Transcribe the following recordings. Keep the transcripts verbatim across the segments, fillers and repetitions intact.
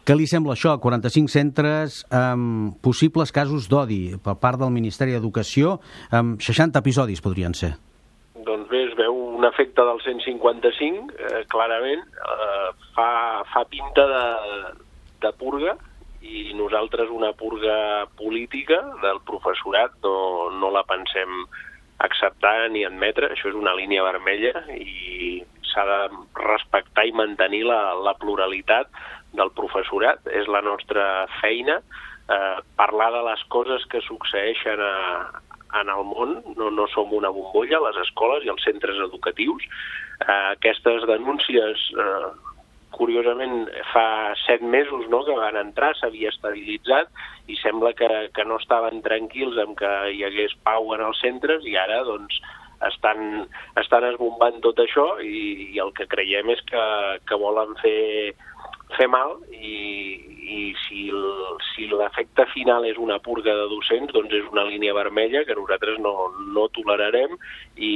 Què li sembla això? quaranta-cinc centres amb possibles casos d'odi per part del Ministeri d'Educació, amb seixanta episodis podrien ser. Doncs bé, es veu un efecte del cent cinquanta-cinc, eh, clarament, eh, fa, fa pinta de, de purga, i nosaltres una purga política del professorat no, no la pensem acceptar ni admetre. Això és una línia vermella i s'ha de respectar i mantenir la, la pluralitat del professorat. És la nostra feina, eh, parlar de les coses que succeeixen a, en el món. No, no som una bombolla, les escoles i els centres educatius. Eh, aquestes denúncies, eh, curiosament, fa set mesos, no?, que van entrar, s'havia estabilitzat i sembla que, que no estaven tranquils amb que hi hagués pau en els centres i ara, doncs, estan, estan esbombant tot això i, i el que creiem és que, que volen fer, fer mal i, i si, el, si l'efecte final és una purga de docents, doncs és una línia vermella que nosaltres no, no tolerarem i,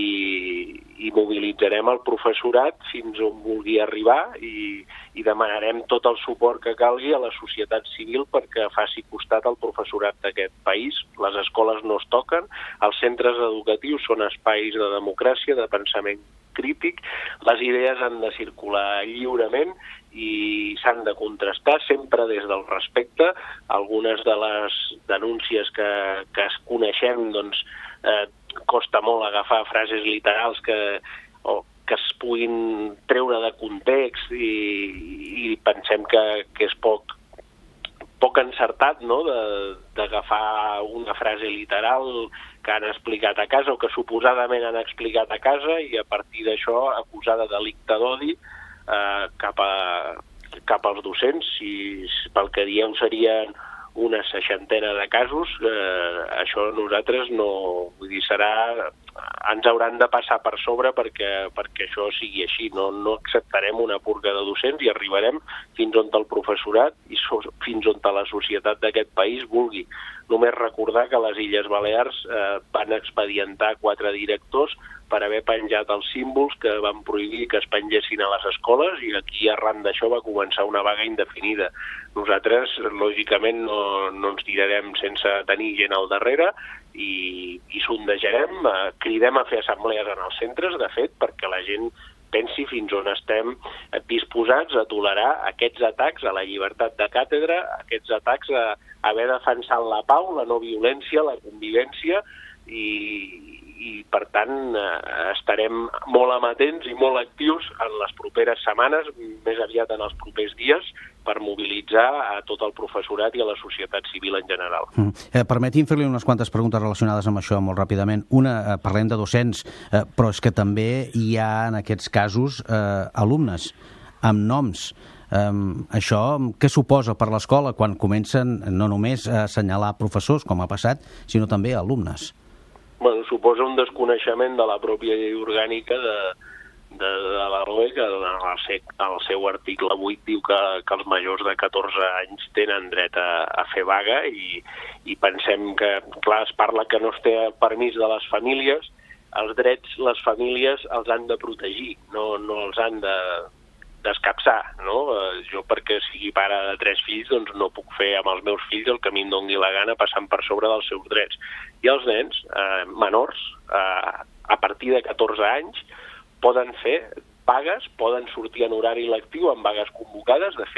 i mobilitzarem el professorat fins on vulgui arribar i, i demanarem tot el suport que calgui a la societat civil perquè faci costat al professorat d'aquest país. Les escoles no es toquen, els centres educatius són espais de democràcia, de pensament crític, les idees han de circular lliurement i s'han de contrastar sempre des del respecte. Algunes de les denúncies que, que es coneixem, doncs, eh, costa molt agafar frases literals que, o, que es puguin treure de context i, i pensem que, que és poc, poc encertat, no?, d'agafar una frase literal que han explicat a casa o que suposadament han explicat a casa i a partir d'això acusar de delicte d'odi eh, cap, a, cap als docents. Si pel que dieu serien una seixantena de casos, eh, això nosaltres no... Vull dir, serà... Ens hauran de passar per sobre perquè, perquè això sigui així. No, no acceptarem una purga de docents i arribarem fins on el professorat i so, fins on la societat d'aquest país vulgui. Només recordar que les Illes Balears eh, van expedientar quatre directors per haver penjat els símbols que van prohibir que es pengessin a les escoles i aquí arran d'això va començar una vaga indefinida. Nosaltres, lògicament, no, no ens tirarem sense tenir gent al darrere i, i sondejarem, eh, cridem a fer assemblees en els centres, de fet, perquè la gent pensi fins on estem disposats a tolerar aquests atacs a la llibertat de càtedra, aquests atacs a haver defensat la pau, la no violència, la convivència i, i per tant estarem molt amatents i molt actius en les properes setmanes, més aviat en els propers dies, per mobilitzar a tot el professorat i a la societat civil en general. Mm. Eh, permeti'm fer-li unes quantes preguntes relacionades amb això molt ràpidament. Una, eh, parlem de docents, eh, però és que també hi ha en aquests casos eh, alumnes amb noms. Um, això què suposa per l'escola quan comencen no només a assenyalar professors, com ha passat, sinó també alumnes? Bueno, suposa un desconeixement de la pròpia llei orgànica de, de, de la R O E, que en el seu, el seu article vuit diu que, que els majors de catorze anys tenen dret a, a fer vaga i, i pensem que, clar, es parla que no es té permís de les famílies, els drets les famílies els han de protegir, no, no els han de d'escapçar, no? Jo, perquè sigui pare de tres fills, doncs no puc fer amb els meus fills el que a mi em doni la gana passant per sobre dels seus drets. I els nens eh, menors, eh, a partir de catorze anys, poden fer vagues, poden sortir en horari lectiu amb vagues convocades. De fet,